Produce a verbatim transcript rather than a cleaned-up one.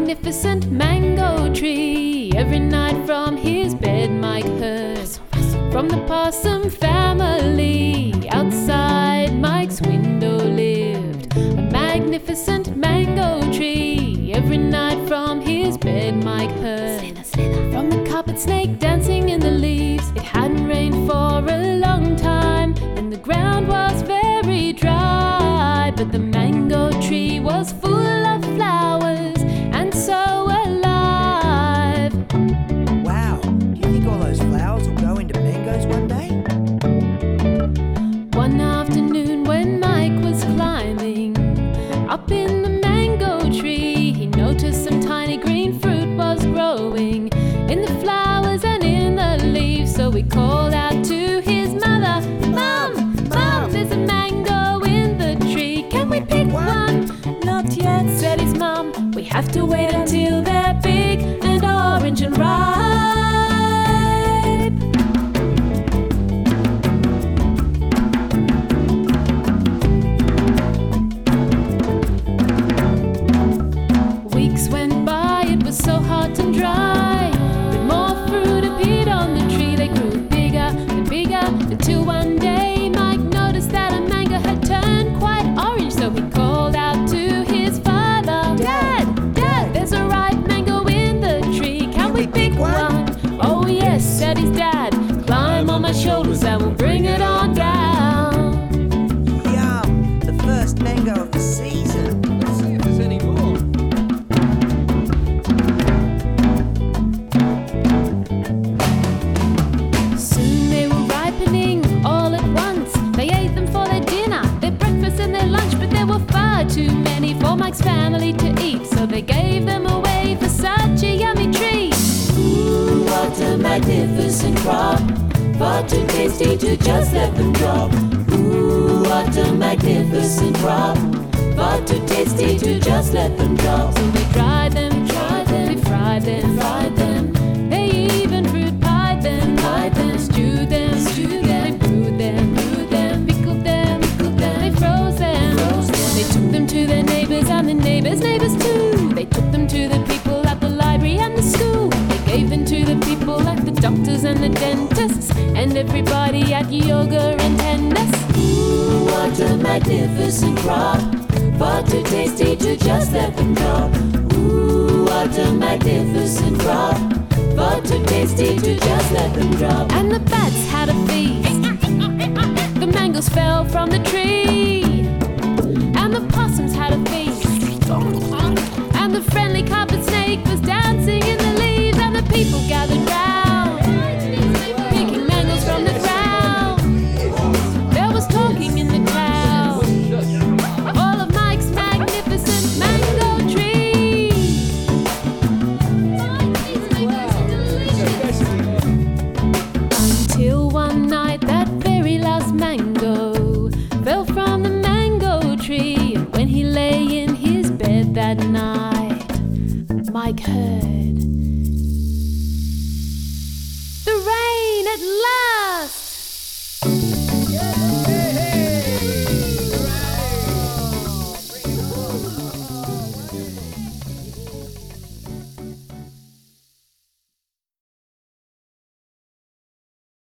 magnificent mango tree. Every night from his bed Mike heard from the possum family. Outside Mike's window lived a magnificent mango tree. Every night from his bed Mike heard from the carpet snake dancing in the leaves. It hadn't rained for a long time and the ground was very dry, but the mango tree was full of flowers and so alive. Wow, do you think all those flowers will go into mangoes one day? One afternoon when Mike was climbing up in the mango tree, he noticed some tiny green fruit was growing in the flowers and in the leaves. So he called out to his mother, "Mom, Mom, there's a mango in the tree. Can we pick one?" "Not yet," said his mom. "We have to wait until they're big and orange and ripe." Weeks went by, it was so hot and dry, but more fruit appeared on the tree. They grew bigger and bigger until one day Mike noticed that a mango had turned quite orange. So he called out to his father, "Dad, Dad, there's a ripe mango in the tree. Can we pick one?" "Oh yes," said his dad, "climb on my shoulders and we'll bring it on down." Yum, the first mango of the season. Let's see if there's any more. Soon they were ripening all at once. They ate them for their dinner, their breakfast and their lunch, but there were far too many for Mike's family to eat, so they gave them away for such a yummy treat. Ooh, what a magnificent crop, far too tasty to just let them drop. Ooh, what a magnificent crop, far too tasty to just let them drop. So they dried them, dried them, they fried them, fried them. They even fruit pied them, pied them, stewed them, stewed them. They brewed them, brewed them, pickled them, pickled them. They froze them, froze them. They took them to their neighbors and the neighbors' neighbors too. They took them to the people at the library and the school. They gave them to the people like the doctors and the dentists and everybody at yoga and tennis. Ooh, what a magnificent crop, far too tasty to just let them drop. Ooh, what a magnificent crop, far too tasty to just let them drop. And the bats had a feast. The mangoes fell from the tree. And the possums had a feast. And the friendly carpet snake was dancing in the leaves. And the people gathered round, picking mangoes from the ground. There was talking in the town, all of Mike's magnificent mango tree. Until one night that very last mango fell from the mango tree. And when he lay in his bed that night, Mike heard the rain at last.